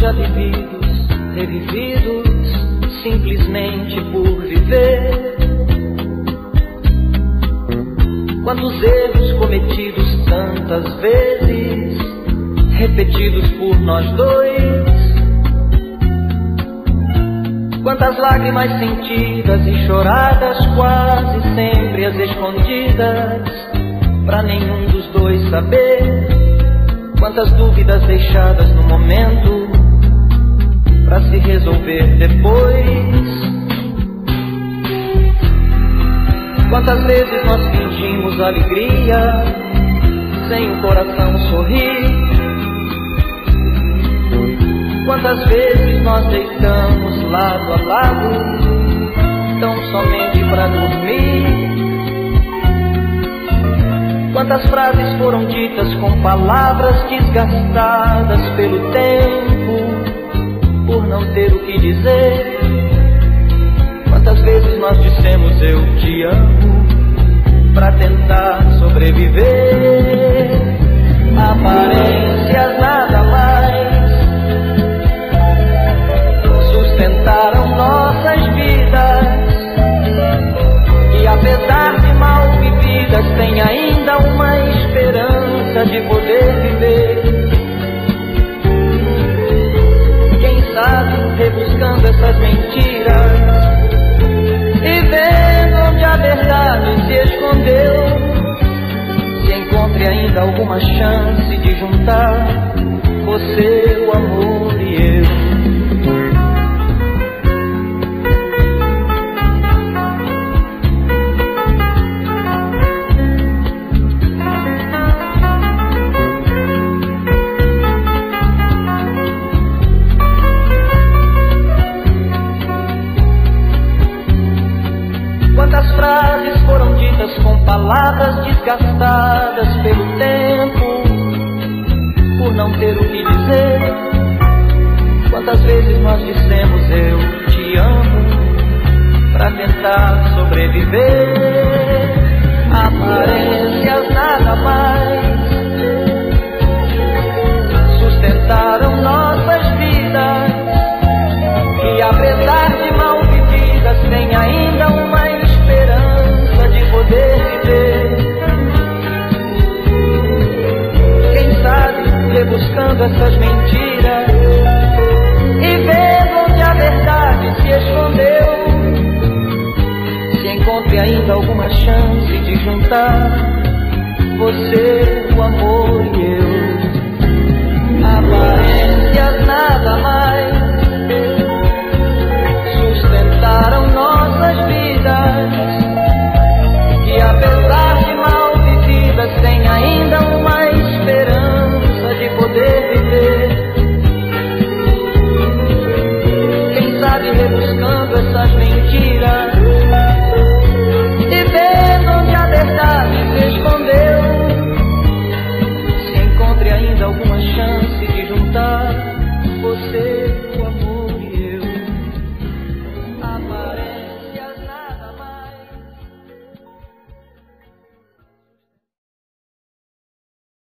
já vividos, revividos, simplesmente por viver. Quantos erros cometidos tantas vezes, repetidos por nós dois. Quantas lágrimas sentidas e choradas, quase sempre as escondidas, pra nenhum dos dois saber. Quantas dúvidas deixadas no momento, pra se resolver depois. Quantas vezes nós fingimos alegria, sem o coração sorrir. Quantas vezes nós deitamos lado a lado, tão somente pra dormir. Quantas frases foram ditas com palavras desgastadas pelo tempo, por não ter o que dizer. Quantas vezes nós dissemos eu te amo, pra tentar sobreviver. Aparências nada mais sustentaram nossas vidas, e apesar de mal vividas, tem ainda uma esperança de poder viver. Quem sabe, rebuscando essas mentiras e vendo onde a verdade se escondeu, se encontre ainda alguma chance de juntar você, o amor e eu. Quantas frases foram ditas com palavras desgastadas pelo tempo, por não ter o que dizer. Quantas vezes nós dissemos eu te amo, pra tentar sobreviver. Aparências nada mais sustentaram nossas vidas, e apesar de mal vividas, tem ainda uma esperança de poder viver. Quem sabe, rebuscando essas mentiras e vendo onde a verdade se escondeu, se encontre ainda alguma chance de juntar você, o amor